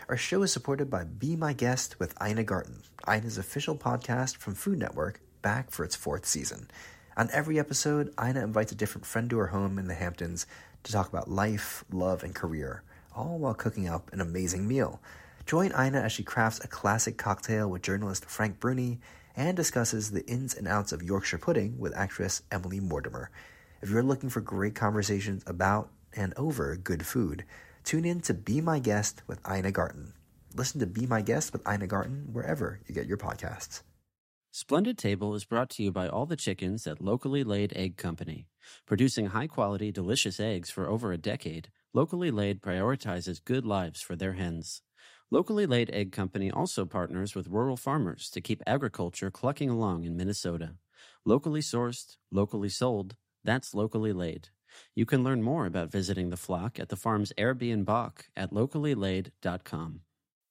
Our show is supported by Be My Guest with Ina Garten, Ina's official podcast from Food Network, back for its 4th season. On every episode, Ina invites a different friend to her home in the Hamptons to talk about life, love, and career, all while cooking up an amazing meal. Join Ina as she crafts a classic cocktail with journalist Frank Bruni and discusses the ins and outs of Yorkshire pudding with actress Emily Mortimer. If you're looking for great conversations about and over good food, tune in to Be My Guest with Ina Garten. Listen to Be My Guest with Ina Garten wherever you get your podcasts. Splendid Table is brought to you by all the chickens at Locally Laid Egg Company. Producing high-quality, delicious eggs for over a decade, Locally Laid prioritizes good lives for their hens. Locally Laid Egg Company also partners with rural farmers to keep agriculture clucking along in Minnesota. Locally sourced, locally sold, that's Locally Laid. You can learn more about visiting the flock at the farm's Airbnb at locallylaid.com.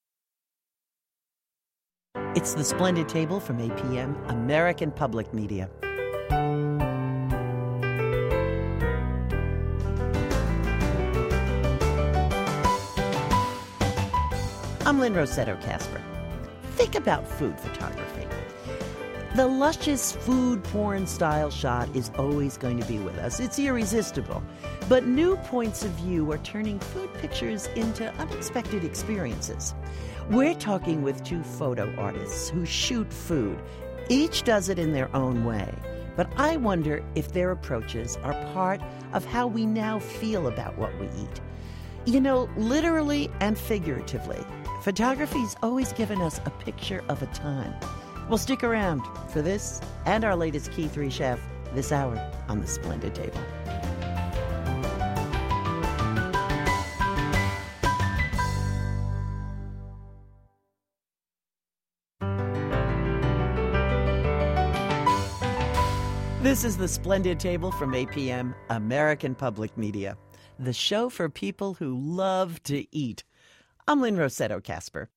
It's the Splendid Table from APM, American Public Media. I'm Lynn Rossetto Kasper. Think about food photography. The luscious food porn style shot is always going to be with us. It's irresistible. But new points of view are turning food pictures into unexpected experiences. We're talking with 2 photo artists who shoot food. Each does it in their own way. But I wonder if their approaches are part of how we now feel about what we eat. You know, literally and figuratively, photography's always given us a picture of a time. Well, stick around for this and our latest Key 3 chef this hour on the Splendid Table. This is the Splendid Table from APM, American Public Media, the show for people who love to eat. I'm Lynn Rossetto Kasper.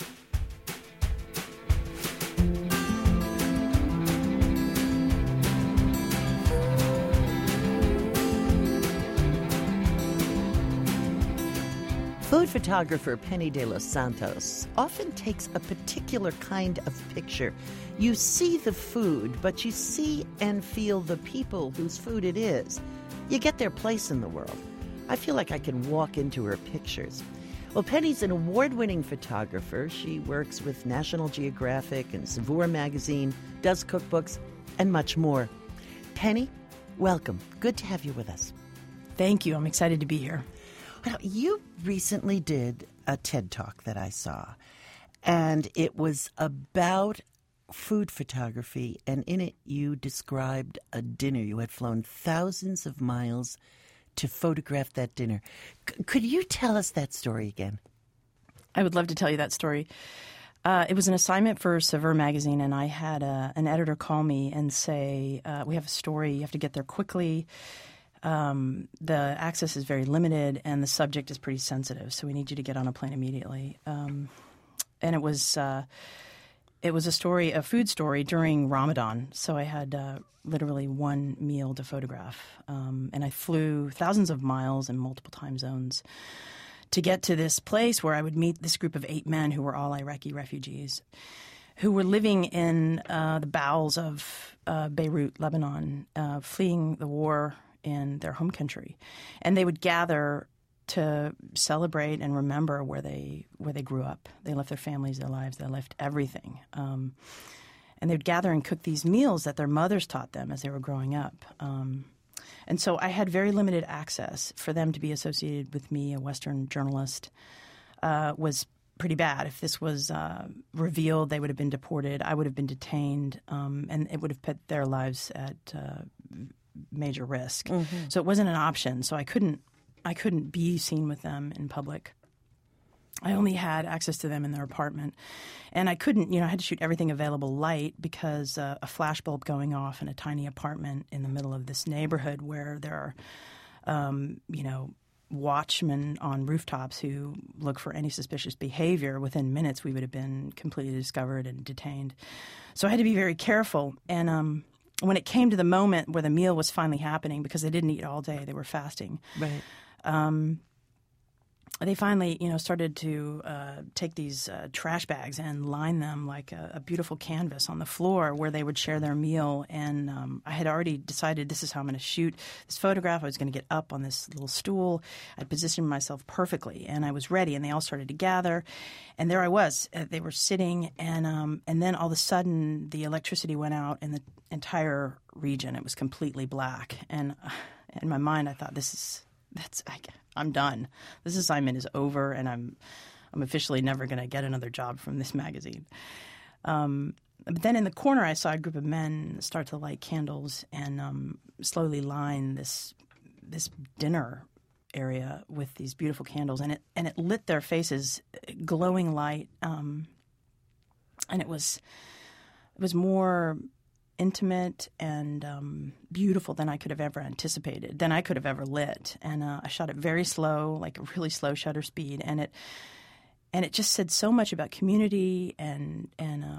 Food photographer Penny de los Santos often takes a particular kind of picture. You see the food, but you see and feel the people whose food it is. You get their place in the world. I feel like I can walk into her pictures. Well, Penny's an award-winning photographer. She works with National Geographic and Saveur magazine, does cookbooks, and much more. Penny, welcome. Good to have you with us. Thank you. I'm excited to be here. Well, you recently did a TED Talk that I saw, and it was about food photography, and in it you described a dinner. You had flown thousands of miles to photograph that dinner. Could you tell us that story again? I would love to tell you that story. It was an assignment for Saveur magazine, and I had an editor call me and say, we have a story, you have to get there quickly. The access is very limited, and the subject is pretty sensitive, so we need you to get on a plane immediately. And it was a story, a food story during Ramadan, so I had literally one meal to photograph. And I flew thousands of miles in multiple time zones to get to this place where I would meet this group of 8 men who were all Iraqi refugees who were living in the bowels of Beirut, Lebanon, fleeing the war in their home country. And they would gather to celebrate and remember where they grew up. They left their families, their lives, they left everything. And they'd gather and cook these meals that their mothers taught them as they were growing up. And so I had very limited access. For them to be associated with me, a Western journalist, was pretty bad. If this was revealed, they would have been deported. I would have been detained, and it would have put their lives at major risk. Mm-hmm. So it wasn't an option. So I couldn't be seen with them in public. I only had access to them in their apartment. And I couldn't, I had to shoot everything available light because a flash bulb going off in a tiny apartment in the middle of this neighborhood where there are, watchmen on rooftops who look for any suspicious behavior. Within minutes, we would have been completely discovered and detained. So I had to be very careful. And when it came to the moment where the meal was finally happening, because they didn't eat all day, they were fasting. Right. they finally, started to take these trash bags and line them like a beautiful canvas on the floor where they would share their meal. And I had already decided this is how I'm going to shoot this photograph. I was going to get up on this little stool. I'd positioned myself perfectly, and I was ready. And they all started to gather, and there I was. They were sitting, and then all of a sudden the electricity went out in the entire region. It was completely black, and in my mind I thought, I'm done. This assignment is over, and I'm officially never going to get another job from this magazine. But then in the corner, I saw a group of men start to light candles and slowly line this dinner area with these beautiful candles, and it lit their faces, glowing light, and it was more intimate and beautiful than I could have ever anticipated, than I could have ever lit. And I shot it very slow, like a really slow shutter speed, and it just said so much about community and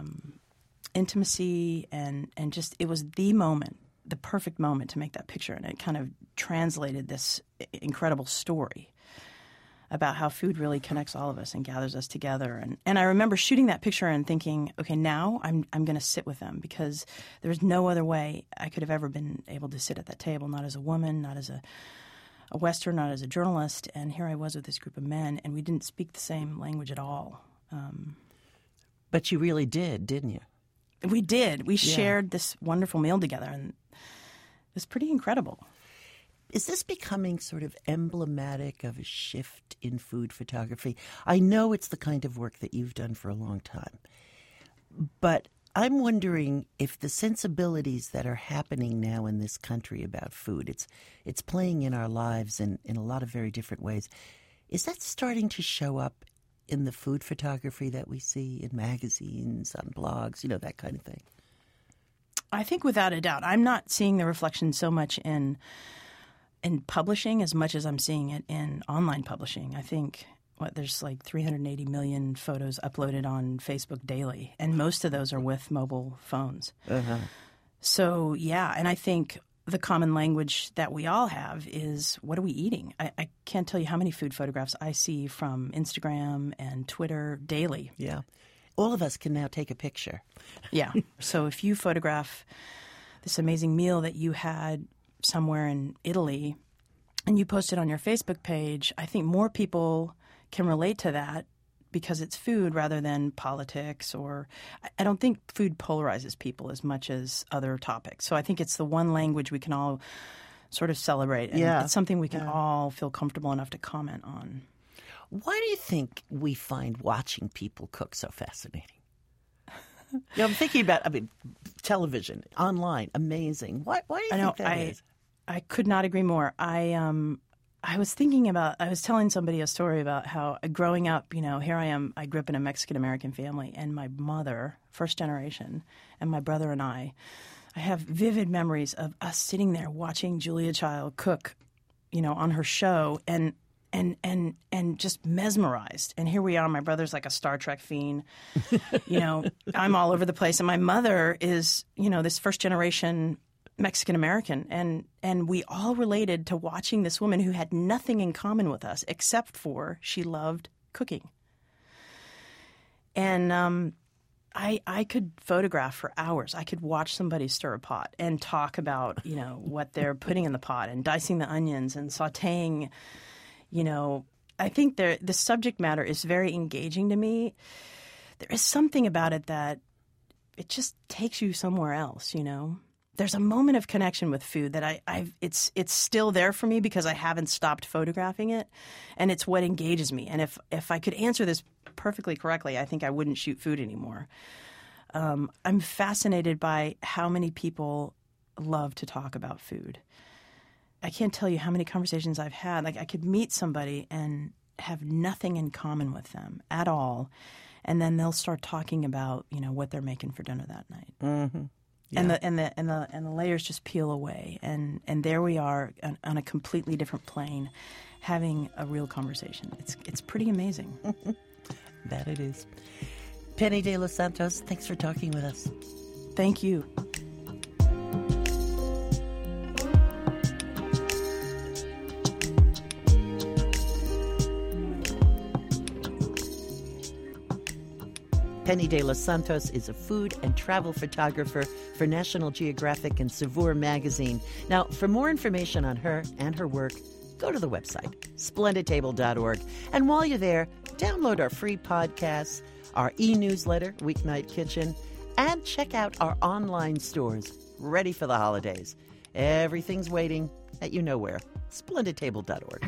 intimacy and just it was the perfect moment to make that picture, and it kind of translated this incredible story about how food really connects all of us and gathers us together. And I remember shooting that picture and thinking, okay, now I'm going to sit with them, because there's no other way I could have ever been able to sit at that table, not as a woman, not as a Western, not as a journalist. And here I was with this group of men, and we didn't speak the same language at all. But you really did, didn't you? We did. We shared this wonderful meal together, and it was pretty incredible. Is this becoming sort of emblematic of a shift in food photography? I know it's the kind of work that you've done for a long time, but I'm wondering if the sensibilities that are happening now in this country about food, it's playing in our lives in a lot of very different ways. Is that starting to show up in the food photography that we see in magazines, on blogs, that kind of thing? I think without a doubt. I'm not seeing the reflection so much in publishing as much as I'm seeing it in online publishing. I think there's like 380 million photos uploaded on Facebook daily, and most of those are with mobile phones. Uh-huh. So, yeah, and I think the common language that we all have is, what are we eating? I can't tell you how many food photographs I see from Instagram and Twitter daily. Yeah. All of us can now take a picture. Yeah. So if you photograph this amazing meal that you had somewhere in Italy and you post it on your Facebook page, I think more people can relate to that because it's food rather than politics, or I don't think food polarizes people as much as other topics. So I think it's the one language we can all sort of celebrate, and it's something we can all feel comfortable enough to comment on. Why do you think we find watching people cook so fascinating? I'm thinking about, television, online, amazing. Why do you think that is? I could not agree more. I was telling somebody a story about how growing up, here I am, I grew up in a Mexican-American family, and my mother, first generation, and my brother and I have vivid memories of us sitting there watching Julia Child cook, on her show, and just mesmerized. And here we are. My brother's like a Star Trek fiend. I'm all over the place. And my mother is, this first generation Mexican American. And we all related to watching this woman who had nothing in common with us except for she loved cooking. And I could photograph for hours. I could watch somebody stir a pot and talk about, what they're putting in the pot and dicing the onions and sauteing. I think the subject matter is very engaging to me. There is something about it that it just takes you somewhere else, There's a moment of connection with food that it's still there for me because I haven't stopped photographing it, and it's what engages me. And if I could answer this perfectly correctly, I think I wouldn't shoot food anymore. I'm fascinated by how many people love to talk about food. I can't tell you how many conversations I've had. Like, I could meet somebody and have nothing in common with them at all, and then they'll start talking about, what they're making for dinner that night. Mm-hmm. Yeah. And the layers just peel away, and there we are on a completely different plane, having a real conversation. It's pretty amazing. That it is. Penny de los Santos, thanks for talking with us. Thank you. Penny de los Santos is a food and travel photographer for National Geographic and Saveur magazine. Now, for more information on her and her work, go to the website, splendidtable.org. And while you're there, download our free podcasts, our e-newsletter, Weeknight Kitchen, and check out our online stores, ready for the holidays. Everything's waiting at you know where, splendidtable.org.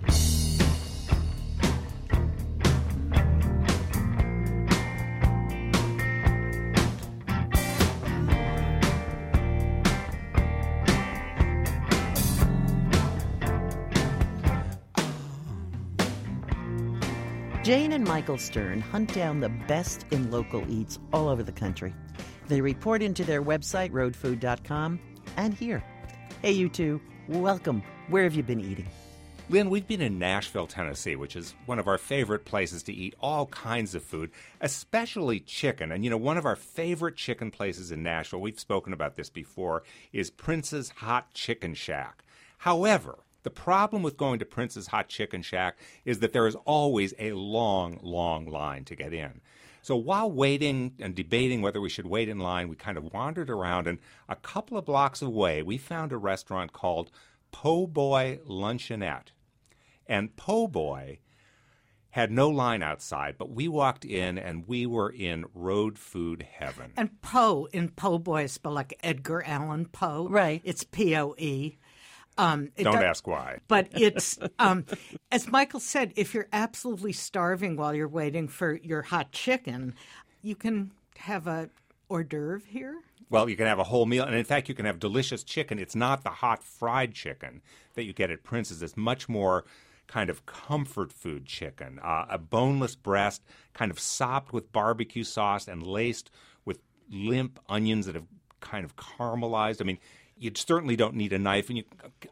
Jane and Michael Stern hunt down the best in local eats all over the country. They report into their website, roadfood.com, and here. Hey, you two, welcome. Where have you been eating? Lynn, we've been in Nashville, Tennessee, which is one of our favorite places to eat all kinds of food, especially chicken. And, one of our favorite chicken places in Nashville, we've spoken about this before, is Prince's Hot Chicken Shack. However, the problem with going to Prince's Hot Chicken Shack is that there is always a long, long line to get in. So while waiting and debating whether we should wait in line, we kind of wandered around, and a couple of blocks away, we found a restaurant called Po' Boy Luncheonette. And Po' Boy had no line outside, but we walked in, and we were in road food heaven. And Poe in Po' Boy is spelled like Edgar Allan Poe. Right. It's P-O-E. Don't ask why. But it's, as Michael said, if you're absolutely starving while you're waiting for your hot chicken, you can have a hors d'oeuvre here. Well, you can have a whole meal, and in fact, you can have delicious chicken. It's not the hot fried chicken that you get at Prince's. It's much more kind of comfort food chicken, a boneless breast, kind of sopped with barbecue sauce and laced with limp onions that have kind of caramelized. I mean, you certainly don't need a knife, and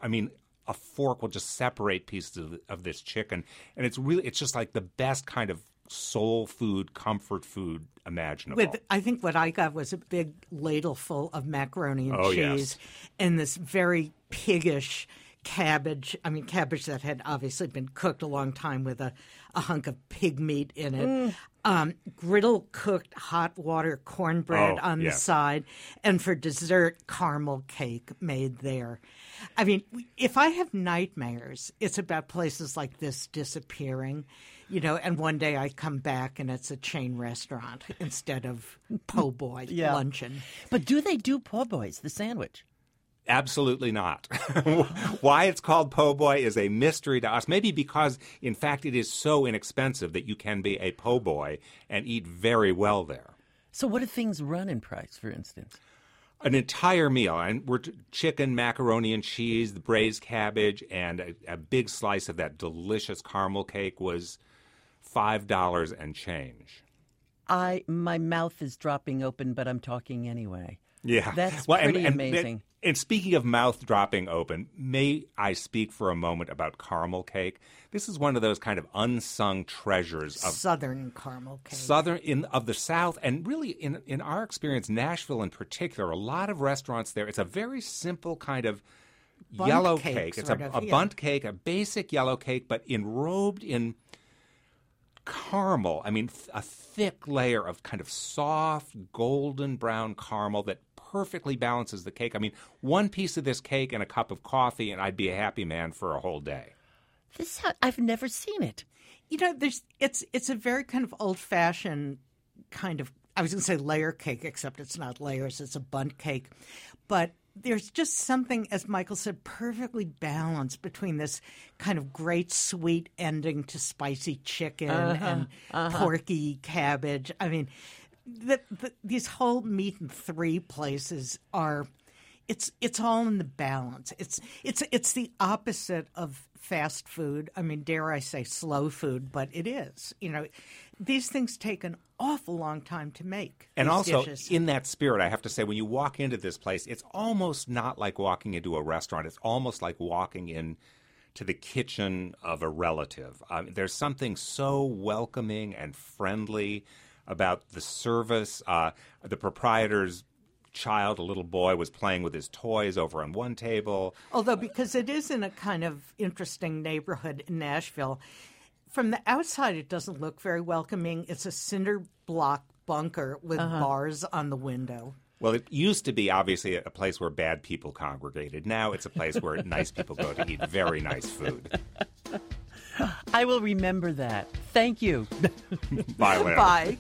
a fork will just separate pieces of this chicken, and it's just like the best kind of soul food, comfort food imaginable. I think what I got was a big ladle full of macaroni and cheese, yes. and this very piggish cabbage that had obviously been cooked a long time with a hunk of pig meat in it. Griddle cooked hot water cornbread on the side, and for dessert, caramel cake made there. I mean, if I have nightmares, it's about places like this disappearing, and one day I come back and it's a chain restaurant instead of Po' Boy luncheon. But do they do Po' Boys, the sandwich? Absolutely not. Why it's called Po' Boy is a mystery to us. Maybe because, in fact, it is so inexpensive that you can be a po' boy and eat very well there. So what do things run in price, for instance? An entire meal, and we're chicken, macaroni and cheese, the braised cabbage, and a big slice of that delicious caramel cake was $5 and change. My mouth is dropping open, but I'm talking anyway. Yeah. That's pretty amazing. And speaking of mouth dropping open, may I speak for a moment about caramel cake? This is one of those kind of unsung treasures of Southern caramel cake. Of the South, and really in our experience, Nashville in particular, a lot of restaurants there, it's a very simple kind of Bunt yellow cake. It's a bundt cake, a basic yellow cake, but enrobed in caramel. I mean, a thick layer of kind of soft, golden brown caramel that perfectly balances the cake. I mean, one piece of this cake and a cup of coffee, and I'd be a happy man for a whole day. I've never seen it. It's a very kind of old-fashioned kind of, I was going to say layer cake, except it's not layers, it's a bundt cake. But there's just something, as Michael said, perfectly balanced between this kind of great sweet ending to spicy chicken and porky cabbage. I mean, these whole meat in three places are it's all in the balance. It's the opposite of fast food. I mean, dare I say slow food, but it is. These things take an awful long time to make. And also, dishes. In that spirit, I have to say, when you walk into this place, it's almost not like walking into a restaurant. It's almost like walking in to the kitchen of a relative. There's something so welcoming and friendly about the service. The proprietor's child, a little boy, was playing with his toys over on one table. Although, because it is in a kind of interesting neighborhood in Nashville, from the outside it doesn't look very welcoming. It's a cinder block bunker with bars on the window. Well, it used to be obviously a place where bad people congregated. Now it's a place where nice people go to eat very nice food. I will remember that. Thank you. Bye, Lynn. Bye.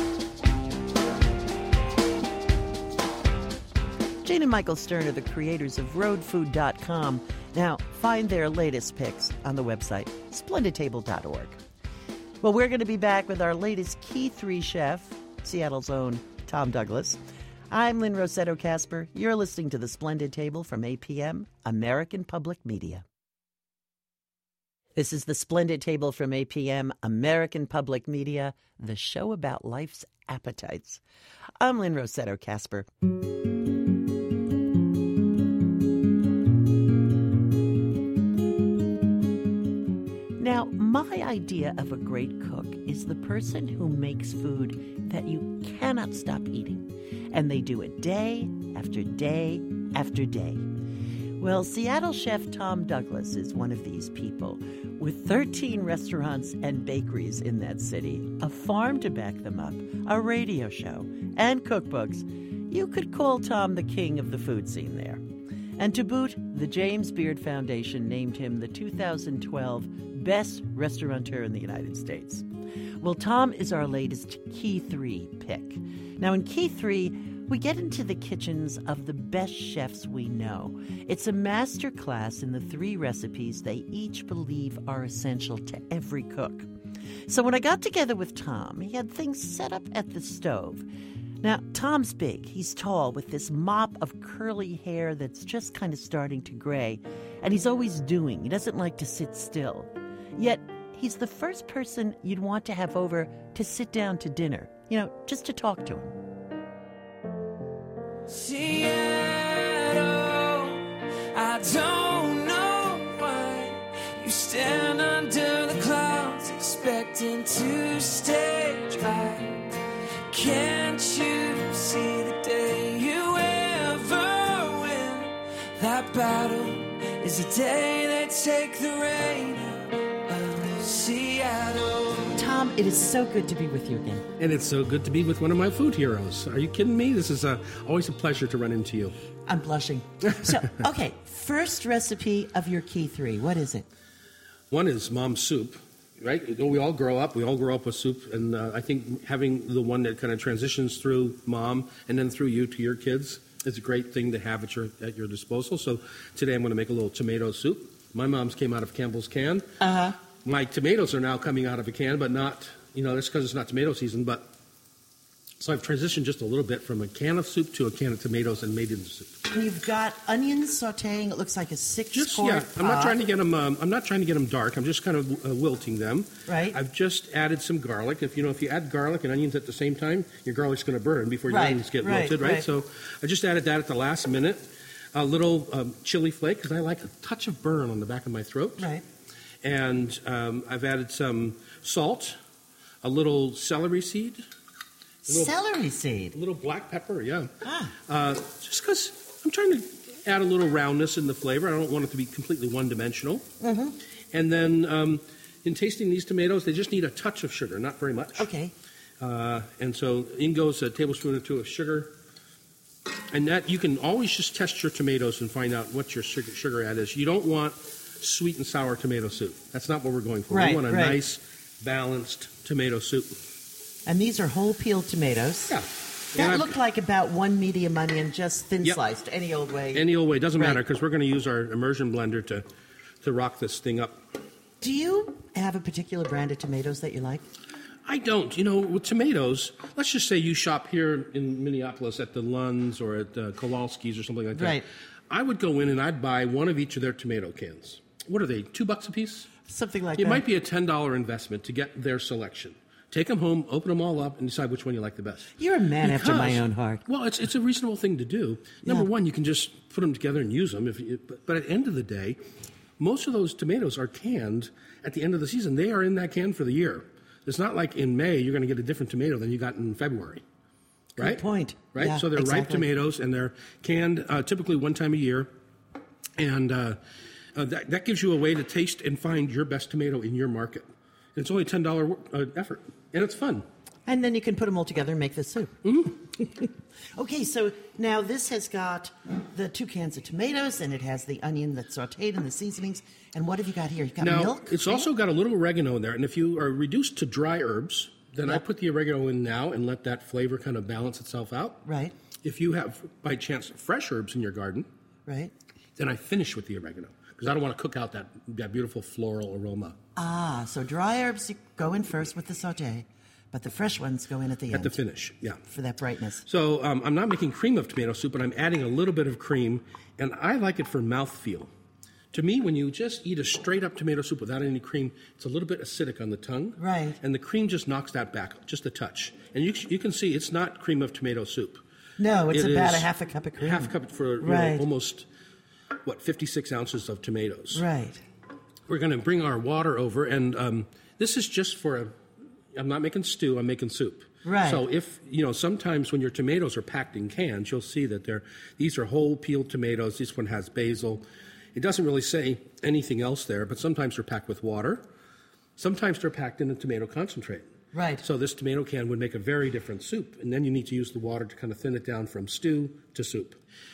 Jane and Michael Stern are the creators of roadfood.com. Now, find their latest picks on the website, splendidtable.org. Well, we're going to be back with our latest Key 3 chef, Seattle's own Tom Douglas. I'm Lynn Rossetto Kasper. You're listening to The Splendid Table from APM, American Public Media. This is The Splendid Table from APM, American Public Media, the show about life's appetites. I'm Lynn Rossetto Kasper. Now, my idea of a great cook is the person who makes food that you cannot stop eating. And they do it day after day after day. Well, Seattle chef Tom Douglas is one of these people. With 13 restaurants and bakeries in that city, a farm to back them up, a radio show, and cookbooks, you could call Tom the king of the food scene there. And to boot, the James Beard Foundation named him the 2012 Best Restaurateur in the United States. Well, Tom is our latest Key 3 pick. Now, in Key 3, we get into the kitchens of the best chefs we know. It's a master class in the 3 recipes they each believe are essential to every cook. So when I got together with Tom, he had things set up at the stove. Now, Tom's big. He's tall with this mop of curly hair that's just kind of starting to gray. And he's always doing. He doesn't like to sit still. Yet, he's the first person you'd want to have over to sit down to dinner. Just to talk to him. Seattle, I don't know why you stand under the clouds expecting to stay dry. Can't you see the day you ever win that battle is the day they take the rain out of Seattle. Tom, it is so good to be with you again. And it's so good to be with one of my food heroes. Are you kidding me? This is always a pleasure to run into you. I'm blushing. So, okay, first recipe of your Key 3. What is it? One is mom's soup, right? We all grow up with soup, and I think having the one that kind of transitions through mom and then through you to your kids is a great thing to have at your disposal. So today I'm going to make a little tomato soup. My mom's came out of Campbell's can. Uh-huh. My tomatoes are now coming out of a can, but not, that's because it's not tomato season. But so I've transitioned just a little bit from a can of soup to a can of tomatoes and made it into soup. And you've got onions sautéing. It looks like a 6-quart pot. I'm not trying to get them. I'm not trying to get them dark. I'm just kind of wilting them. Right. I've just added some garlic. If you add garlic and onions at the same time, your garlic's going to burn before your onions get wilted. Right. So I just added that at the last minute. A little chili flake because I like a touch of burn on the back of my throat. Right. And I've added some salt, a little celery seed. Celery seed? A little black pepper, yeah. Ah. Just because I'm trying to add a little roundness in the flavor. I don't want it to be completely one-dimensional. Mm-hmm. And then in tasting these tomatoes, they just need a touch of sugar, not very much. Okay. And so in goes a tablespoon or 2 of sugar. And that you can always just test your tomatoes and find out what your sugar add is. You don't want sweet and sour tomato soup. That's not what we're going for. Right, we want a nice, balanced tomato soup. And these are whole peeled tomatoes. Yeah. That looked like about 1 medium onion, just thin sliced, any old way. Any old way. Doesn't matter because we're going to use our immersion blender to rock this thing up. Do you have a particular brand of tomatoes that you like? I don't. With tomatoes, let's just say you shop here in Minneapolis at the Lund's or at Kowalski's or something like that. Right. I would go in and I'd buy one of each of their tomato cans. What are they, $2 a piece? Something like that. It might be a $10 investment to get their selection. Take them home, open them all up, and decide which one you like the best. You're a man after my own heart. Well, it's a reasonable thing to do. Number one, you can just put them together and use them. But at the end of the day, most of those tomatoes are canned at the end of the season. They are in that can for the year. It's not like in May you're going to get a different tomato than you got in February. Right? Good point. Right? Yeah, so they're ripe tomatoes, and they're canned typically one time a year. And that gives you a way to taste and find your best tomato in your market. And it's only a $10 effort, and it's fun. And then you can put them all together and make the soup. Okay, so now this has got the 2 cans of tomatoes, and it has the onion that's sautéed and the seasonings. And what have you got here? You've got Now, milk? it's also got a little oregano in there. And if you are reduced to dry herbs, then I put the oregano in now and let that flavor kind of balance itself out. Right, If you have, by chance, fresh herbs in your garden, right. then I finish with the oregano because I don't want to cook out that beautiful floral aroma. Ah, so dry herbs go in first with the sauté, but the fresh ones go in at the end. At the finish, yeah. For that brightness. So I'm not making cream of tomato soup, but I'm adding a little bit of cream, and I like it for mouthfeel. To me, when you just eat a straight-up tomato soup without any cream, it's a little bit acidic on the tongue. Right. And the cream just knocks that back just a touch. And you can see it's not cream of tomato soup. No, it's It about a is half a cup of cream. Half a cup for Right. almost, 56 ounces of tomatoes. Right. We're going to bring our water over, and this is just for I'm not making stew, I'm making soup. Right. So if, sometimes when your tomatoes are packed in cans, you'll see that these are whole peeled tomatoes. This one has basil. It doesn't really say anything else there, but sometimes they're packed with water. Sometimes they're packed in a tomato concentrate. Right. So this tomato can would make a very different soup, and then you need to use the water to kind of thin it down from stew to soup.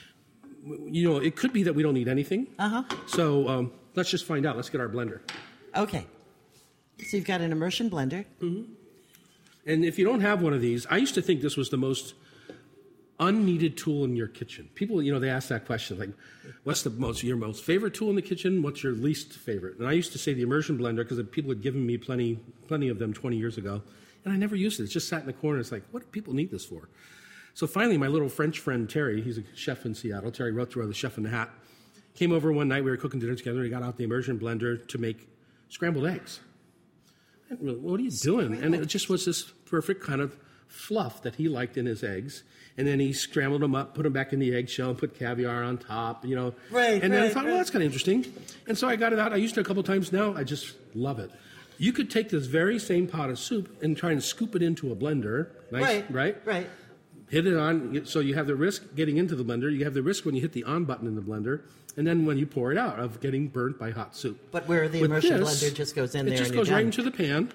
It could be that we don't need anything. Uh-huh. So let's just find out. Let's get our blender. Okay. So you've got an immersion blender. Mm-hmm. And if you don't have one of these, I used to think this was the most unneeded tool in your kitchen. People, they ask that question, like, what's your most favorite tool in the kitchen? What's your least favorite? And I used to say the immersion blender because people had given me plenty of them 20 years ago, and I never used it. It just sat in the corner. It's like, what do people need this for? So finally, my little French friend, Terry, he's a chef in Seattle, Terry Rothrow, the chef in the hat, came over one night. We were cooking dinner together. He got out the immersion blender to make scrambled eggs. What are you doing? And it just was this perfect kind of fluff that he liked in his eggs. And then he scrambled them up, put them back in the eggshell, and put caviar on top, Right. And then I thought, well, that's kind of interesting. And so I got it out. I used it a couple times now. I just love it. You could take this very same pot of soup and try and scoop it into a blender. Nice, right? Right. Hit it on, so you have the risk getting into the blender. You have the risk when you hit the on button in the blender, and then when you pour it out of getting burnt by hot soup. But where the With immersion this, blender just goes in there it just and goes you're right done. into the pan.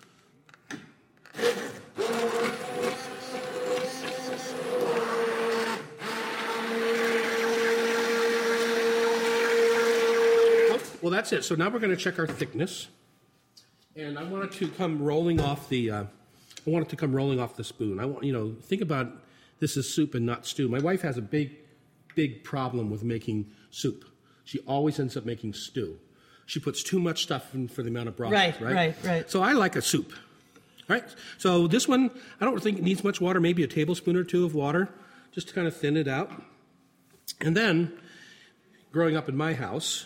Well, that's it. So now we're going to check our thickness, and I want it to come rolling off the. I want it to come rolling off the spoon. I want think about this is soup and not stew. My wife has a big problem with making soup. She always ends up making stew. She puts too much stuff in for the amount of broth. Right. So I like a soup. Right. So this one, I don't think it needs much water. Maybe a tablespoon or two of water, just to kind of thin it out. And then, growing up in my house,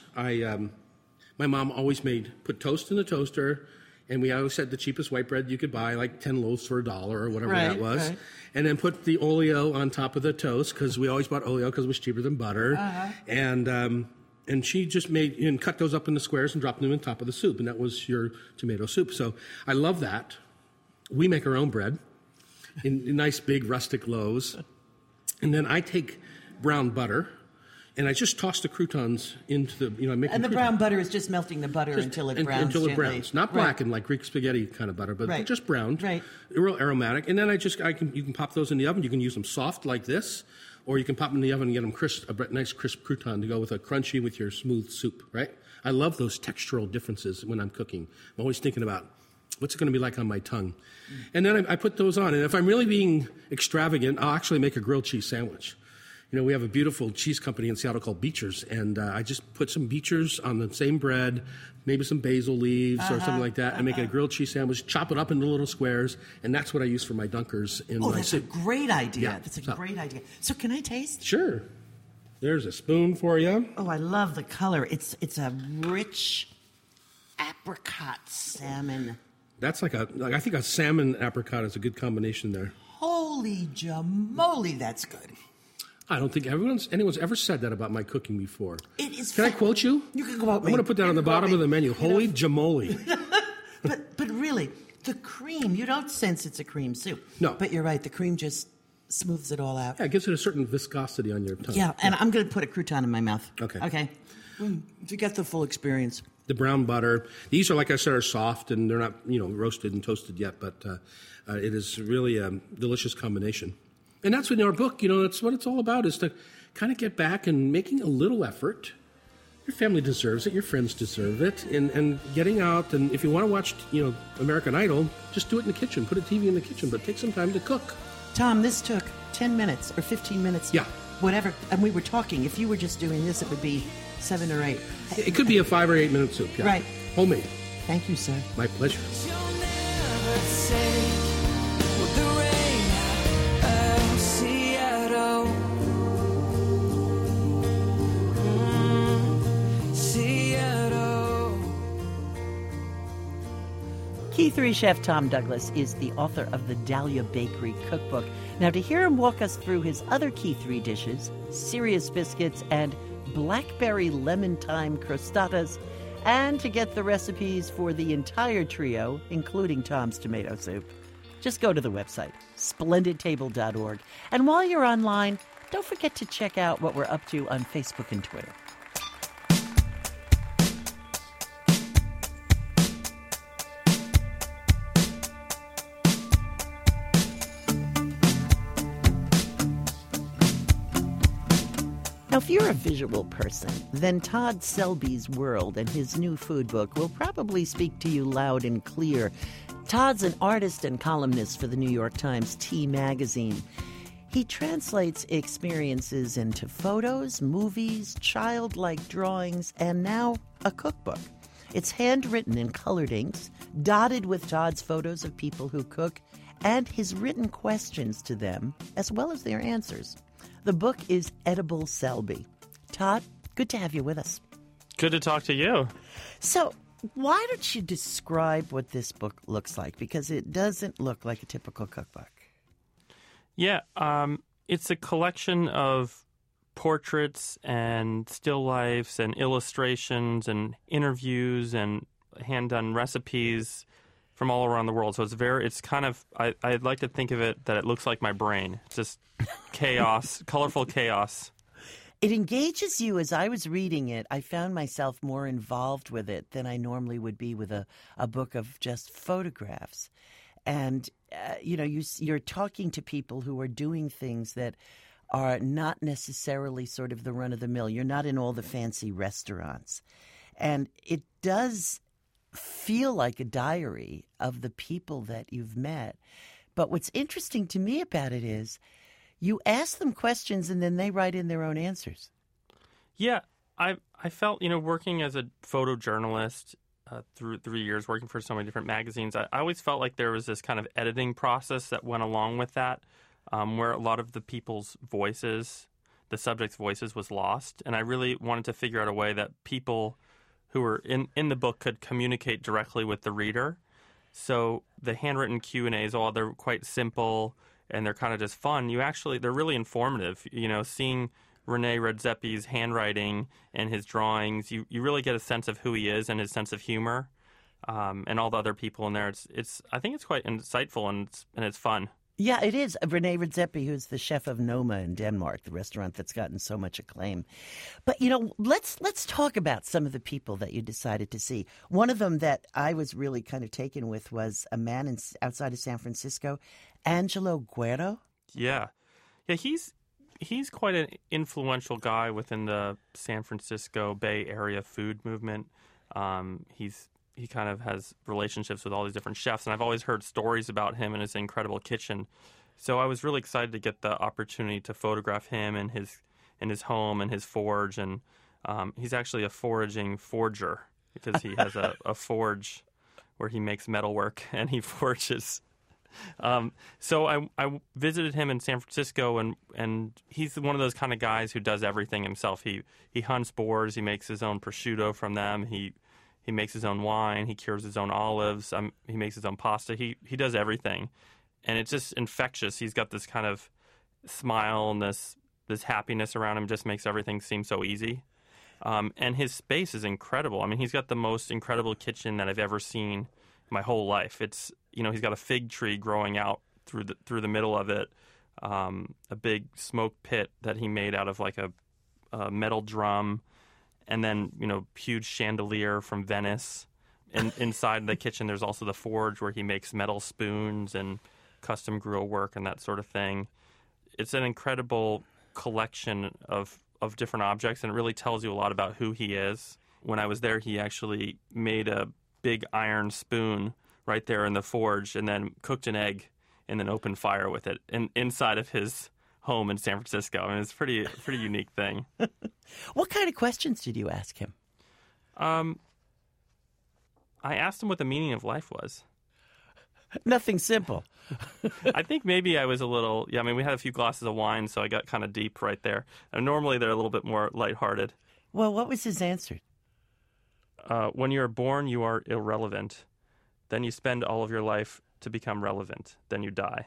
my mom always put toast in the toaster, and we always had the cheapest white bread you could buy, like 10 loaves for $1 or whatever that was. Right. And then put the oleo on top of the toast, because we always bought oleo because it was cheaper than butter. Uh-huh. And she just cut those up into squares and dropped them on top of the soup, and that was your tomato soup. So I love that. We make our own bread in nice big rustic loaves. And then I take brown butter, and I just toss the croutons into the, I make And the croutons. brown butter is just melting the butter until it browns. Until it gently. browns. Not blackened like Greek spaghetti kind of butter, but just browned. Right. Real aromatic. And then you can pop those in the oven. You can use them soft like this, or you can pop them in the oven and get them crisp, a nice crisp crouton to go with a crunchy with your smooth soup, right? I love those textural differences when I'm cooking. I'm always thinking about what's it going to be like on my tongue. And then I put those on. And if I'm really being extravagant, I'll actually make a grilled cheese sandwich. We have a beautiful cheese company in Seattle called Beecher's, and I just put some Beecher's on the same bread, maybe some basil leaves or something like that, and make a grilled cheese sandwich, chop it up into little squares, and that's what I use for my dunkers in my that's soup. a great idea. Yeah. That's a great idea. So can I taste? Sure. There's a spoon for you. Oh, I love the color. It's a rich apricot salmon. That's I think a salmon apricot is a good combination there. Holy jamoli, that's good. I don't think anyone's ever said that about my cooking before. It is. Can I quote you? You can quote me. I'm going to put that on the bottom of the menu. Holy jamoli. But really, the cream, you don't sense it's a cream soup. No. But you're right, the cream just smooths it all out. Yeah, it gives it a certain viscosity on your tongue. Yeah, and I'm going to put a crouton in my mouth. Okay. Okay. To get the full experience. the brown butter. These are, like I said, are soft, and they're not, roasted and toasted yet, but it is really a delicious combination. And that's what in our book, that's what it's all about, is to kind of get back and making a little effort. Your family deserves it. Your friends deserve it. And getting out, and if you want to watch, American Idol, just do it in the kitchen. Put a TV in the kitchen, but take some time to cook. Tom, this took 10 minutes or 15 minutes. Yeah. Whatever. And we were talking, if you were just doing this, it would be 7 or 8. It could be a 5 or 8 minute soup. Yeah. Right. Homemade. Thank you, sir. My pleasure. You'll never take the rain out of Seattle. Seattle. Key 3 chef Tom Douglas is the author of the Dahlia Bakery Cookbook. Now, to hear him walk us through his other Key 3 dishes, Sirius biscuits and blackberry lemon thyme crostatas, and to get the recipes for the entire trio, including Tom's tomato soup, just go to the website, splendidtable.org. And while you're online, don't forget to check out what we're up to on Facebook and Twitter. Now, if you're a visual person, then Todd Selby's World and his new food book will probably speak to you loud and clear. Todd's an artist and columnist for the New York Times Tea magazine. He translates experiences into photos, movies, childlike drawings, and now a cookbook. It's handwritten in colored inks, dotted with Todd's photos of people who cook, and his written questions to them, as well as their answers. The book is Edible Selby. Todd, good to have you with us. Good to talk to you. So, why don't you describe what this book looks like? Because it doesn't look like a typical cookbook. Yeah, it's a collection of portraits and still lifes and illustrations and interviews and hand-done recipes from all around the world. So it's kind of, I'd like to think of it that it looks like my brain. It's just chaos, colorful chaos. It engages you. As I was reading it, I found myself more involved with it than I normally would be with a book of just photographs. And, you're talking to people who are doing things that are not necessarily sort of the run-of-the-mill. You're not in all the fancy restaurants. And it does feel like a diary of the people that you've met. But what's interesting to me about it is you ask them questions and then they write in their own answers. Yeah, I felt, working as a photojournalist through 3 years, working for so many different magazines, I always felt like there was this kind of editing process that went along with that, where a lot of the people's voices, the subject's voices, was lost. And I really wanted to figure out a way that people who were in the book could communicate directly with the reader. So the handwritten Q&As, they're quite simple and they're kind of just fun. They're really informative. Seeing Rene Redzepi's handwriting and his drawings, you really get a sense of who he is and his sense of humor, and all the other people in there. I think it's quite insightful and it's fun. Yeah, it is. Rene Redzepi, who's the chef of Noma in Denmark, the restaurant that's gotten so much acclaim. But, let's talk about some of the people that you decided to see. One of them that I was really kind of taken with was a man outside of San Francisco, Angelo Guerra. Yeah, he's quite an influential guy within the San Francisco Bay Area food movement. He kind of has relationships with all these different chefs, and I've always heard stories about him and his incredible kitchen. So I was really excited to get the opportunity to photograph him in his home and his forge. And he's actually a foraging forger because he has a forge where he makes metalwork and he forges. So I visited him in San Francisco, and he's one of those kind of guys who does everything himself. He hunts boars, he makes his own prosciutto from them, he makes his own wine, he cures his own olives, he makes his own pasta. He does everything, and it's just infectious. He's got this kind of smile and this happiness around him, just makes everything seem so easy. And his space is incredible. I mean, he's got the most incredible kitchen that I've ever seen in my whole life. It's he's got a fig tree growing out through the middle of it, a big smoke pit that he made out of like a metal drum. And then, huge chandelier from Venice. And inside the kitchen, there's also the forge where he makes metal spoons and custom grill work and that sort of thing. It's an incredible collection of different objects, and it really tells you a lot about who he is. When I was there, he actually made a big iron spoon right there in the forge and then cooked an egg and then opened fire with it inside of his home in San Francisco. I mean, it's a pretty unique thing. What kind of questions did you ask him? I asked him what the meaning of life was. Nothing simple. I think maybe I was a little... Yeah, I mean, we had a few glasses of wine, so I got kind of deep right there. And normally they're a little bit more lighthearted. Well, what was his answer? When you're born, you are irrelevant. Then you spend all of your life to become relevant. Then you die.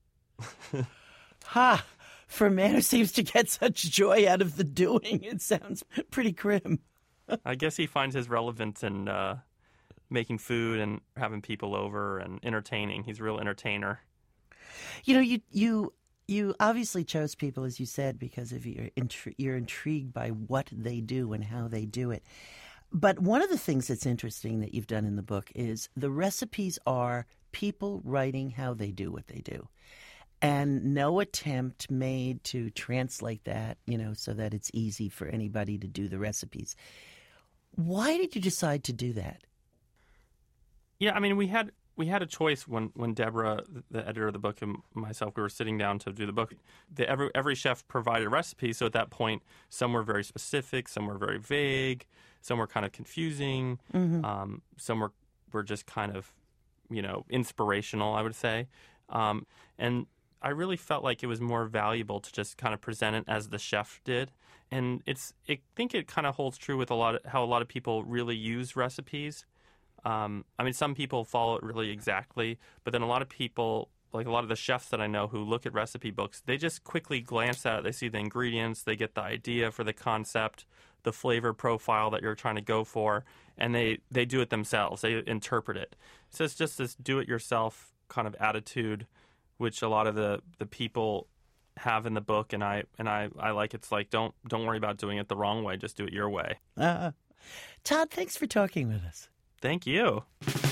Ha! For a man who seems to get such joy out of the doing, it sounds pretty grim. I guess he finds his relevance in... making food and having people over and entertaining. He's a real entertainer. You obviously chose people, as you said, because of you're intrigued by what they do and how they do it. But one of the things that's interesting that you've done in the book is the recipes are people writing how they do what they do. And no attempt made to translate that, so that it's easy for anybody to do the recipes. Why did you decide to do that? Yeah, I mean, we had a choice when Deborah, the editor of the book, and myself, we were sitting down to do the book. Every chef provided a recipe, so at that point, some were very specific, some were very vague, some were kind of confusing, some were just kind of, inspirational, I would say. And I really felt like it was more valuable to just kind of present it as the chef did. And I think it kind of holds true with how a lot of people really use recipes. I mean, some people follow it really exactly, but then a lot of people, like a lot of the chefs that I know who look at recipe books, they just quickly glance at it. They see the ingredients, they get the idea for the concept, the flavor profile that you're trying to go for, and they do it themselves. They interpret it. So it's just this do-it-yourself kind of attitude, which a lot of the people have in the book, and I like. It's like, don't worry about doing it the wrong way. Just do it your way. Todd, thanks for talking with us. Thank you.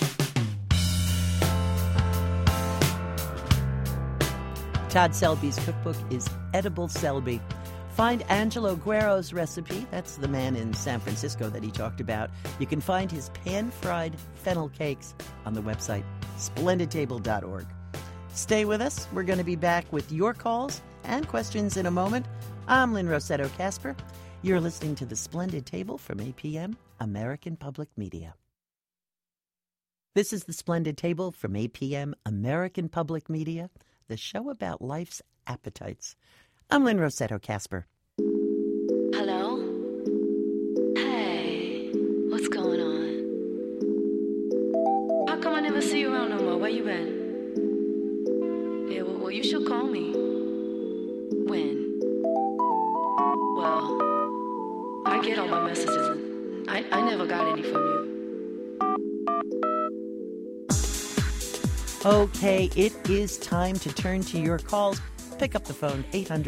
Todd Selby's cookbook is Edible Selby. Find Angelo Guerro's recipe. That's the man in San Francisco that he talked about. You can find his pan-fried fennel cakes on the website splendidtable.org. Stay with us. We're going to be back with your calls and questions in a moment. I'm Lynn Rossetto Kasper. You're listening to The Splendid Table from APM, American Public Media. This is The Splendid Table from APM, American Public Media, the show about life's appetites. I'm Lynn Rossetto Kasper. Hello? Hey, what's going on? How come I never see you around no more? Where you been? Yeah, well, you should call me. When? Well, I get all my messages, and I never got any from you. Okay, it is time to turn to your calls. Pick up the phone,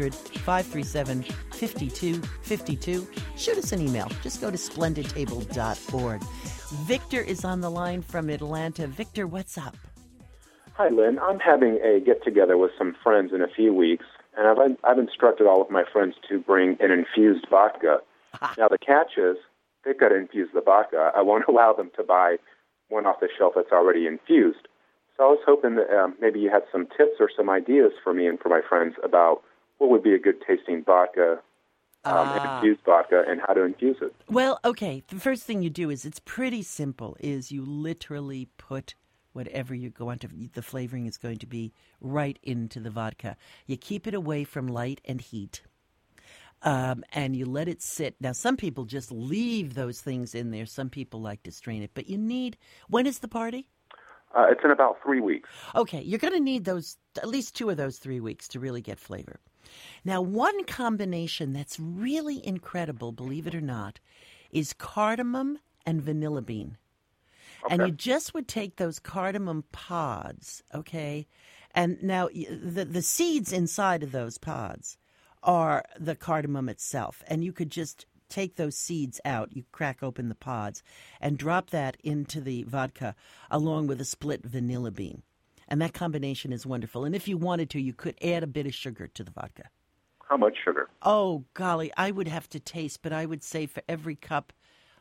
800-537-5252. Shoot us an email. Just go to splendidtable.org. Victor is on the line from Atlanta. Victor, what's up? Hi, Lynn. I'm having a get-together with some friends in a few weeks, and I've instructed all of my friends to bring an infused vodka. Now, the catch is they've got to infuse the vodka. I won't allow them to buy one off the shelf that's already infused. So I was hoping that maybe you had some tips or some ideas for me and for my friends about what would be a good tasting vodka, infused vodka, and how to infuse it. Well, okay. The first thing you do is it's pretty simple. Is you literally put whatever you go into, the flavoring is going to be right into the vodka. You keep it away from light and heat, and you let it sit. Now, some people just leave those things in there. Some people like to strain it. But you need, when is the party? It's in about 3 weeks. Okay, you're going to need those, at least 2 of those 3 weeks to really get flavor. Now, one combination that's really incredible, believe it or not, is cardamom and vanilla bean. Okay. And you just would take those cardamom pods, okay? And now the seeds inside of those pods are the cardamom itself. And you could just take those seeds out. You crack open the pods and drop that into the vodka along with a split vanilla bean. And that combination is wonderful. And if you wanted to, you could add a bit of sugar to the vodka. How much sugar? Oh, golly, I would have to taste, but I would say for every cup,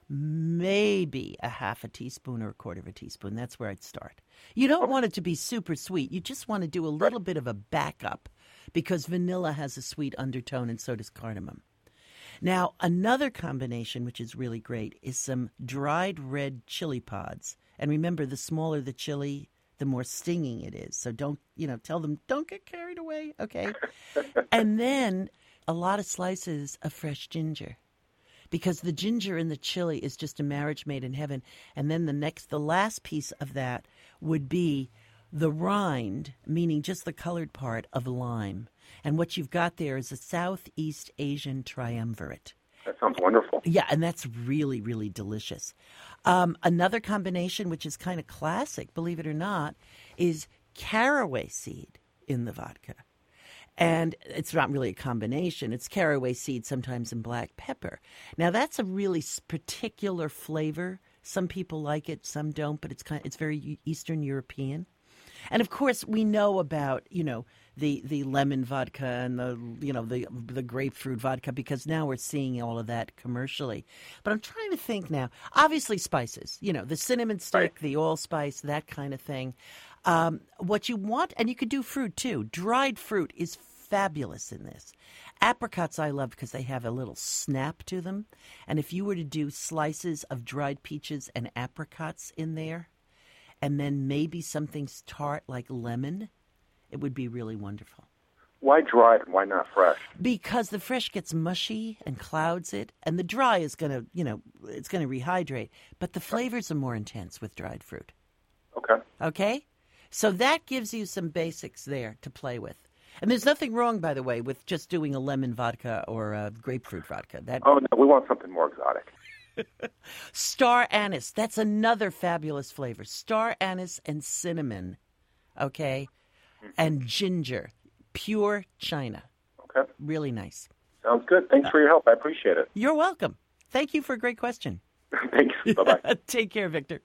maybe a half a teaspoon or a quarter of a teaspoon. That's where I'd start. You don't want it to be super sweet. You just want to do a little bit of a backup because vanilla has a sweet undertone and so does cardamom. Now, another combination which is really great is some dried red chili pods. And remember, the smaller the chili, the more stinging it is. So don't, tell them, don't get carried away, okay? And then a lot of slices of fresh ginger. Because the ginger in the chili is just a marriage made in heaven. And then the last piece of that would be the rind, meaning just the colored part of lime. And what you've got there is a Southeast Asian triumvirate. That sounds wonderful. Yeah, and that's really, really delicious. Another combination, which is kind of classic, believe it or not, is caraway seed in the vodka. And it's not really a combination. It's caraway seed, sometimes in black pepper. Now, that's a really particular flavor. Some people like it, some don't, but it's very Eastern European. And of course, we know about, the lemon vodka and the grapefruit vodka because now we're seeing all of that commercially. But I'm trying to think now. Obviously, spices. The cinnamon stick, the allspice, that kind of thing. What you want, and you could do fruit too. Dried fruit is fabulous in this. Apricots I love because they have a little snap to them. And if you were to do slices of dried peaches and apricots in there, and then maybe something tart like lemon, it would be really wonderful. Why dried and why not fresh? Because the fresh gets mushy and clouds it, and the dry is going to, it's going to rehydrate. But the flavors are more intense with dried fruit. Okay. Okay? So that gives you some basics there to play with. And there's nothing wrong, by the way, with just doing a lemon vodka or a grapefruit vodka. Oh, no, we want something more exotic. Star anise. That's another fabulous flavor. Star anise and cinnamon, okay? And ginger. Pure China. Okay. Really nice. Sounds good. Thanks for your help. I appreciate it. You're welcome. Thank you for a great question. Thanks. Bye-bye. Take care, Victor.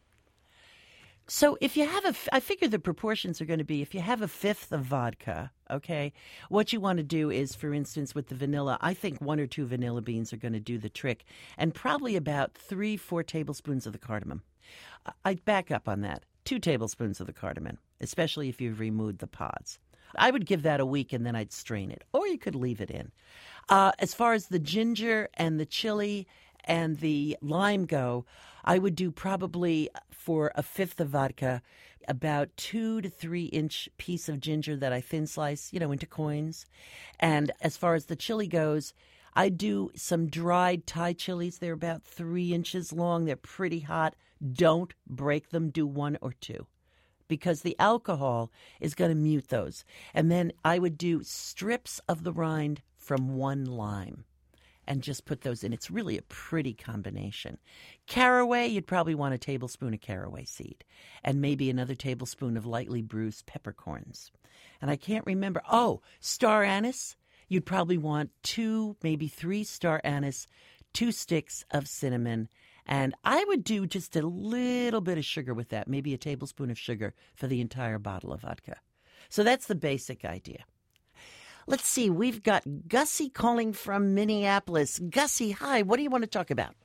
So if you have I figure the proportions are going to be, if you have a fifth of vodka, okay, what you want to do is, for instance, with the vanilla, I think 1 or 2 vanilla beans are going to do the trick, and probably about 3-4 tablespoons of the cardamom. I'd back up on that. 2 tablespoons of the cardamom, especially if you've removed the pods. I would give that a week and then I'd strain it, or you could leave it in. As far as the ginger and the chili and the lime go, I would do probably for a fifth of vodka about 2 to 3 inch piece of ginger that I thin slice, into coins. And as far as the chili goes, I do some dried Thai chilies. They're about 3 inches long. They're pretty hot. Don't break them. Do 1 or 2. Because the alcohol is going to mute those. And then I would do strips of the rind from 1 lime and just put those in. It's really a pretty combination. Caraway, you'd probably want a tablespoon of caraway seed and maybe another tablespoon of lightly bruised peppercorns. And I can't remember. Oh, star anise, you'd probably want 2, maybe 3 star anise, 2 sticks of cinnamon. And I would do just a little bit of sugar with that, maybe a tablespoon of sugar for the entire bottle of vodka. So that's the basic idea. Let's see, we've got Gussie calling from Minneapolis. Gussie, hi, what do you want to talk about?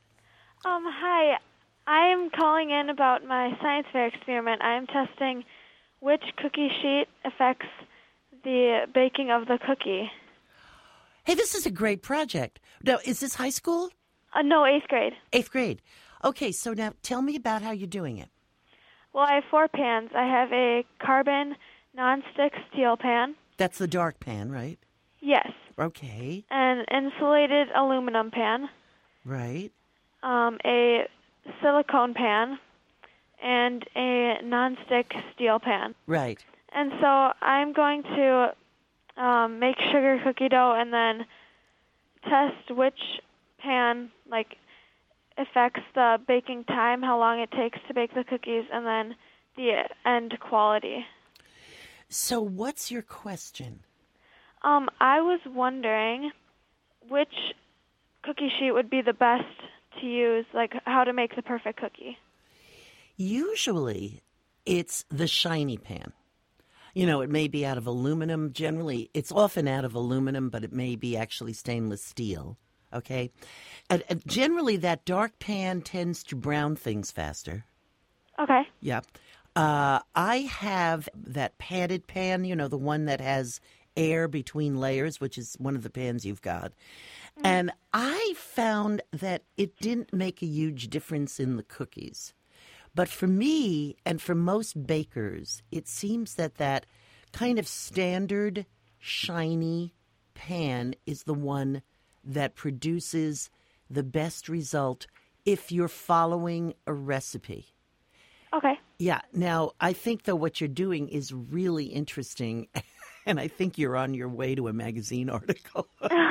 Hi, I am calling in about my science fair experiment. I am testing which cookie sheet affects the baking of the cookie. Hey, this is a great project. Now, is this high school? No, 8th grade. 8th grade. Okay, so now tell me about how you're doing it. Well, I have 4 pans. I have a carbon nonstick steel pan. That's the dark pan, right? Yes. Okay. An insulated aluminum pan. Right. A silicone pan. And a nonstick steel pan. Right. And so I'm going to make sugar cookie dough and then test which pan affects the baking time, how long it takes to bake the cookies, and then the end quality. So what's your question? I was wondering which cookie sheet would be the best to use, like how to make the perfect cookie? Usually, it's the shiny pan. You know, it may be out of aluminum. Generally, it's often out of aluminum, but it may be actually stainless steel. Okay? And generally, that dark pan tends to brown things faster. Okay. Yeah. I have that padded pan, you know, the one that has air between layers, which is one of the pans you've got. And I found that it didn't make a huge difference in the cookies. But for me and for most bakers, it seems that that kind of standard, shiny pan is the one that produces the best result if you're following a recipe. Okay. Yeah. Now, I think, though, what you're doing is really interesting, and I think you're on your way to a magazine article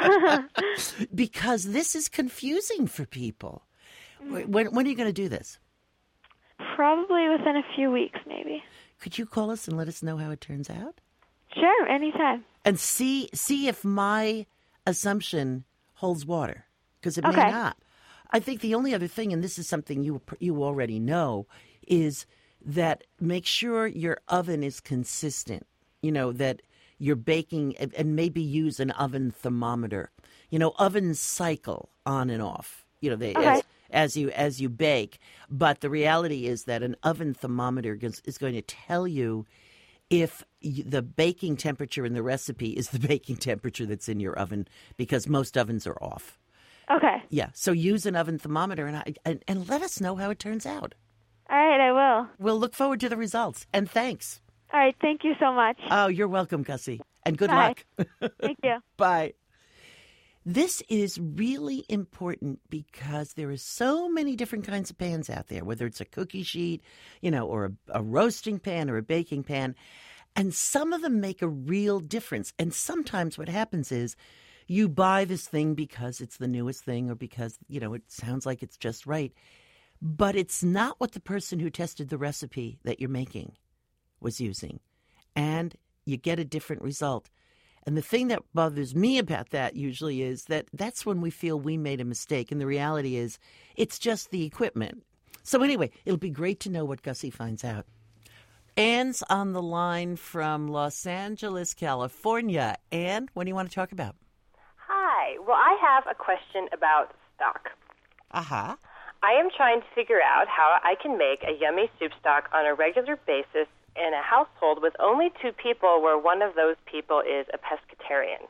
because this is confusing for people. When are you going to do this? Probably within a few weeks, maybe. Could you call us and let us know how it turns out? Sure, anytime. And see if my assumption holds water, because it Okay. may not. I think the only other thing, and this is something you already know, is that make sure your oven is consistent. You know, that you're baking, and maybe use an oven thermometer. You know, ovens cycle on and off. You know, they Okay. as you bake. But the reality is that an oven thermometer is going to tell you if the baking temperature in the recipe is the baking temperature that's in your oven, because most ovens are off. Okay. Yeah, so use an oven thermometer and let us know how it turns out. All right, I will. We'll look forward to the results. And thanks. All right, thank you so much. Oh, you're welcome, Gussie. And good Bye. luck. Thank you. Bye. This is really important because there are so many different kinds of pans out there, whether it's a cookie sheet, you know, or a roasting pan or a baking pan. And some of them make a real difference. And sometimes what happens is you buy this thing because it's the newest thing or because, you know, it sounds like it's just right. But it's not what the person who tested the recipe that you're making was using. And you get a different result. And the thing that bothers me about that usually is that that's when we feel we made a mistake. And the reality is it's just the equipment. So anyway, it'll be great to know what Gussie finds out. Anne's on the line from Los Angeles, California. Anne, what do you want to talk about? Hi. Well, I have a question about stock. Uh-huh. I am trying to figure out how I can make a yummy soup stock on a regular basis in a household with only 2 people where one of those people is a pescatarian.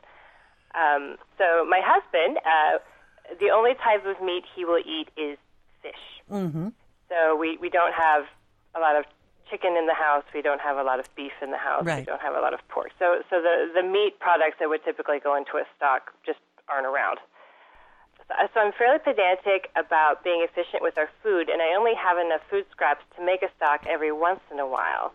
So my husband, the only type of meat he will eat is fish. Mm-hmm. So we don't have a lot of chicken in the house. We don't have a lot of beef in the house. Right. We don't have a lot of pork. So the meat products that would typically go into a stock just aren't around. So I'm fairly pedantic about being efficient with our food, and I only have enough food scraps to make a stock every once in a while.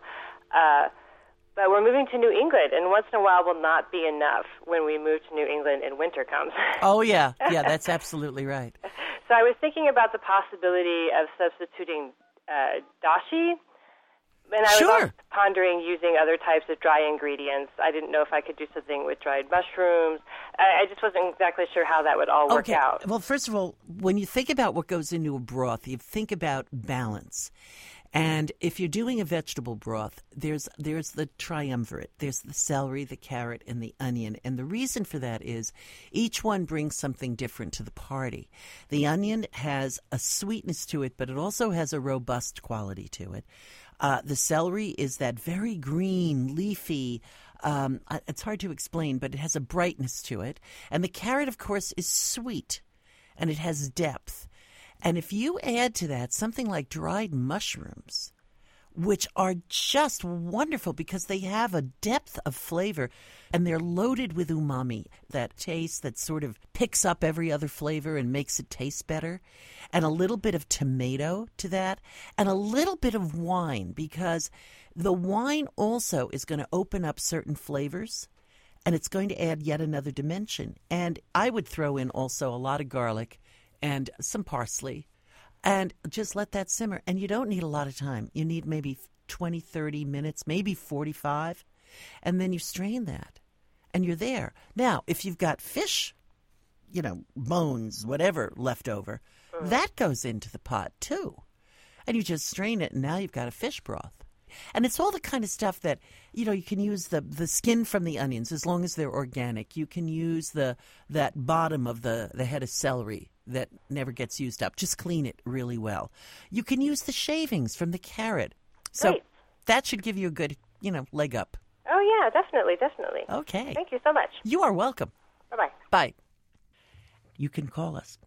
But we're moving to New England, and once in a while will not be enough when we move to New England and winter comes. Oh, yeah. Yeah, that's absolutely right. So I was thinking about the possibility of substituting dashi, and I was also pondering using other types of dry ingredients. I didn't know if I could do something with dried mushrooms. I just wasn't exactly sure how that would all work out. Well, first of all, when you think about what goes into a broth, you think about balance. And if you're doing a vegetable broth, there's the triumvirate. There's the celery, the carrot, and the onion. And the reason for that is each one brings something different to the party. The onion has a sweetness to it, but it also has a robust quality to it. The celery is that very green, leafy, it's hard to explain, but it has a brightness to it. And the carrot, of course, is sweet, and it has depth. And if you add to that something like dried mushrooms, which are just wonderful because they have a depth of flavor and they're loaded with umami, that taste that sort of picks up every other flavor and makes it taste better, and a little bit of tomato to that, and a little bit of wine, because the wine also is going to open up certain flavors and it's going to add yet another dimension. And I would throw in also a lot of garlic and some parsley, and just let that simmer. And you don't need a lot of time. You need maybe 20, 30 minutes, maybe 45, and then you strain that, and you're there. Now, if you've got fish, bones, whatever left over, that goes into the pot too. And you just strain it, and now you've got a fish broth. And it's all the kind of stuff that, you can use the skin from the onions as long as they're organic. You can use that bottom of the head of celery that never gets used up. Just clean it really well. You can use the shavings from the carrot. So Great. That should give you a good, leg up. Oh, yeah, definitely. Okay. Thank you so much. You are welcome. Bye-bye. Bye. You can call us,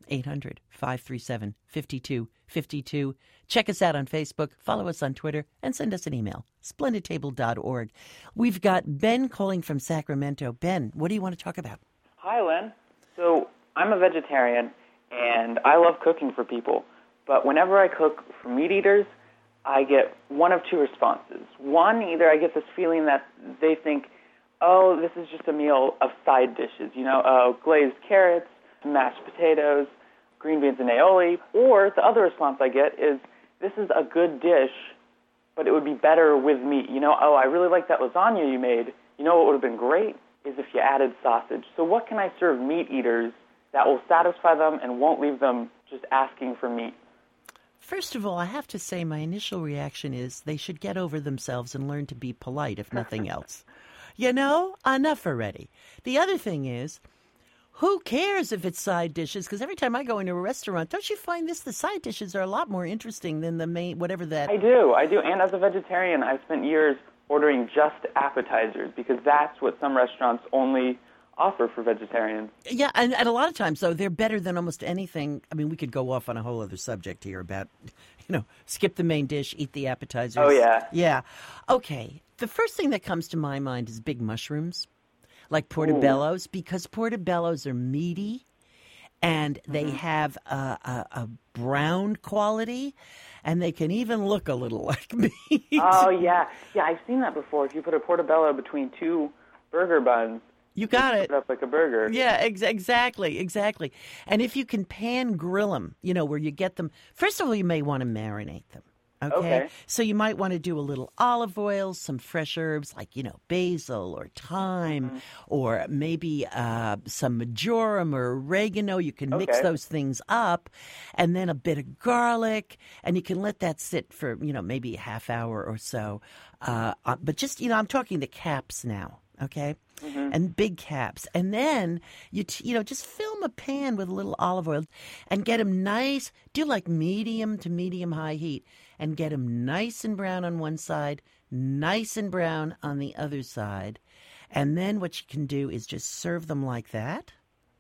800-537-5252. Check us out on Facebook, follow us on Twitter, and send us an email, splendidtable.org. We've got Ben calling from Sacramento. Ben, what do you want to talk about? Hi, Lynn. So I'm a vegetarian, and I love cooking for people. But whenever I cook for meat eaters, I get one of two responses. One, either I get this feeling that they think, oh, this is just a meal of side dishes, glazed carrots, mashed potatoes, green beans and aioli. Or the other response I get is, this is a good dish, but it would be better with meat. Oh, I really like that lasagna you made. What would have been great is if you added sausage. So what can I serve meat eaters that will satisfy them and won't leave them just asking for meat? First of all, I have to say my initial reaction is they should get over themselves and learn to be polite, if nothing else. Enough already. The other thing is, who cares if it's side dishes? Because every time I go into a restaurant, don't you find the side dishes are a lot more interesting than the main, whatever that... I do. And as a vegetarian, I've spent years ordering just appetizers because that's what some restaurants only offer for vegetarians. Yeah, and a lot of times, though, they're better than almost anything. I mean, we could go off on a whole other subject here about, skip the main dish, eat the appetizers. Oh, yeah. Yeah. Okay. The first thing that comes to my mind is big mushrooms, like portobellos, because portobellos are meaty and they have a brown quality, and they can even look a little like meat. Oh, yeah. Yeah, I've seen that before. If you put a portobello between two burger buns, you got it. Put it up like a burger. Yeah, exactly. And if you can pan grill them, where you get them, first of all, you may want to marinate them. Okay. So you might want to do a little olive oil, some fresh herbs like, basil or thyme, or maybe some marjoram or oregano. You can mix those things up, and then a bit of garlic, and you can let that sit for, maybe a half hour or so. But just, I'm talking the caps now. Okay, and big caps, and then you just fill a pan with a little olive oil, and get them nice. Do like medium to medium high heat, and get them nice and brown on one side, nice and brown on the other side, and then what you can do is just serve them like that,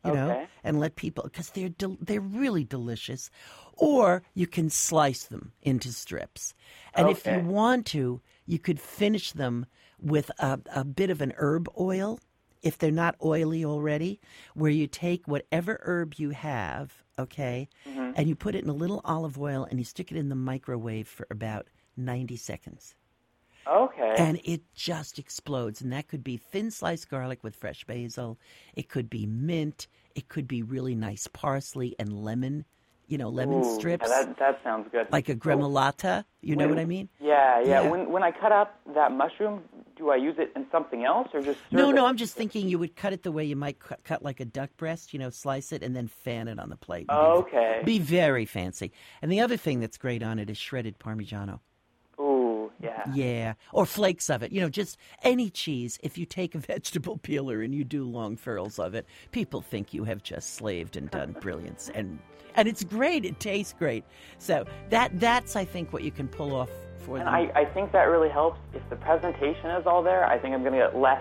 and let people, because they're really delicious, or you can slice them into strips, and if you want to, you could finish them with a bit of an herb oil, if they're not oily already, where you take whatever herb you have, and you put it in a little olive oil and you stick it in the microwave for about 90 seconds. Okay. And it just explodes. And that could be thin sliced garlic with fresh basil. It could be mint. It could be really nice parsley and lemon. Lemon strips. Yeah, that sounds good. Like a gremolata. You know what I mean? Yeah. When I cut up that mushroom, do I use it in something else or just serve it? No, I'm just thinking you would cut it the way you might cut like a duck breast, slice it and then fan it on the plate. Okay. Be very fancy. And the other thing that's great on it is shredded Parmigiano. Ooh, yeah. Yeah, or flakes of it. Just any cheese. If you take a vegetable peeler and you do long furls of it, people think you have just slaved and done brilliance. And it's great. It tastes great. So that's, I think, what you can pull off for them. And I think that really helps. If the presentation is all there, I think I'm going to get less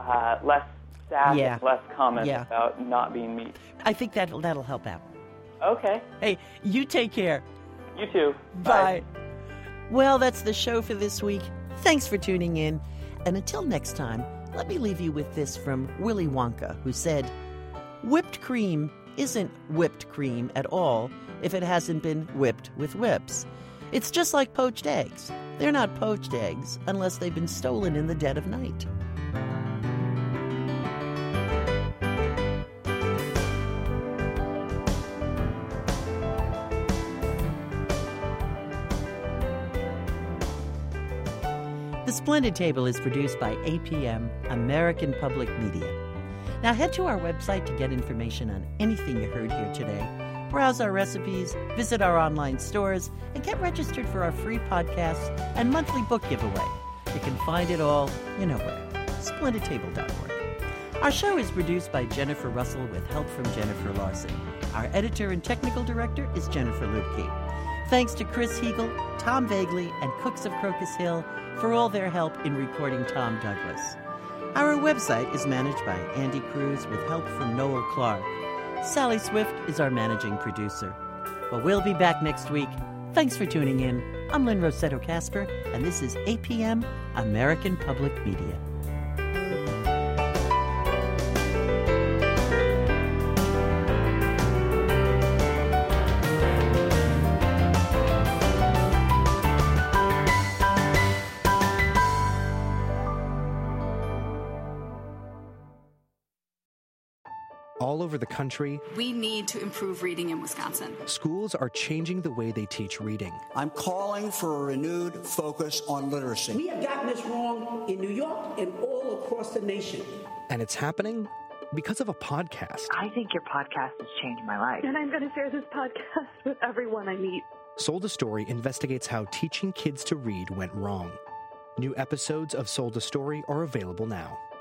sass, less comments about not being meat. I think that'll help out. Okay. Hey, you take care. You too. Bye. Well, that's the show for this week. Thanks for tuning in. And until next time, let me leave you with this from Willy Wonka, who said, "Whipped cream isn't whipped cream at all if it hasn't been whipped with whips. It's just like poached eggs. They're not poached eggs unless they've been stolen in the dead of night." The Splendid Table is produced by APM, American Public Media. Now head to our website to get information on anything you heard here today. Browse our recipes, visit our online stores, and get registered for our free podcasts and monthly book giveaway. You can find it all, you know where, splendidtable.org. Our show is produced by Jennifer Russell with help from Jennifer Larson. Our editor and technical director is Jennifer Lubke. Thanks to Chris Heagle, Tom Vagley, and Cooks of Crocus Hill for all their help in recording Tom Douglas. Our website is managed by Andy Cruz with help from Noel Clark. Sally Swift is our managing producer. Well, we'll be back next week. Thanks for tuning in. I'm Lynn Rossetto Kasper, and this is APM, American Public Media. All over the country, we need to improve reading in Wisconsin. Schools are changing the way they teach reading. I'm calling for a renewed focus on literacy. We have gotten this wrong in New York and all across the nation. And it's happening because of a podcast. I think your podcast has changed my life. And I'm going to share this podcast with everyone I meet. Sold a Story investigates how teaching kids to read went wrong. New episodes of Sold a Story are available now.